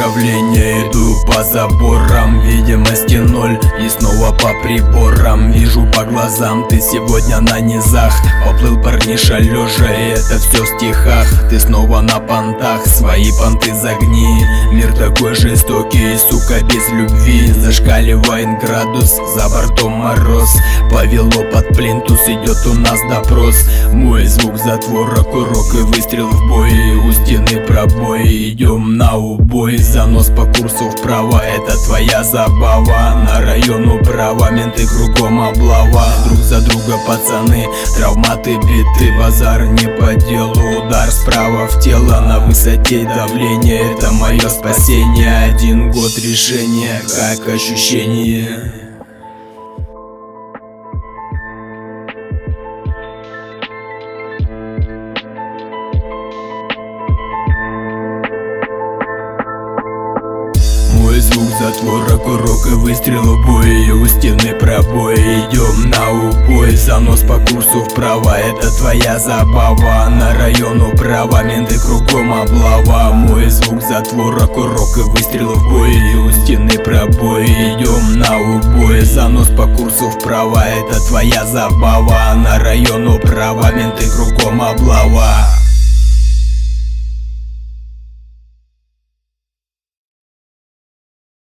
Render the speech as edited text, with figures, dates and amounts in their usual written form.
Давление, иду по заборам, видимости ноль, и снова по приборам. Вижу по глазам, ты сегодня на низах. Поплыл парниша лежа, и это все в стихах. Ты снова на понтах, свои понты загни. Мир такой жестокий, сука, без любви. Зашкаливает градус, за бортом мороз. Повело под плинтус, идет у нас допрос. Мой звук затвора, курок и выстрел в бой. У стены пробой, идем на убой. Занос по курсу вправо, это твоя забава. На район управа, менты кругом облава. Друг за друга пацаны, травматы, биты. Базар не по делу, удар справа в тело. На высоте давление, это мое спасение. 1 год решения, как ощущение? Мой звук затвора, курок и выстрел в бой. У стены пробой, идем на убой. Занос по курсу вправо, это твоя забава. На район управа, менты кругом облава. Мой звук затвора, курок и выстрел в бой. У стены пробой, идем на убой. Занос по курсу вправо, это твоя забава. На район управа, менты кругом облава.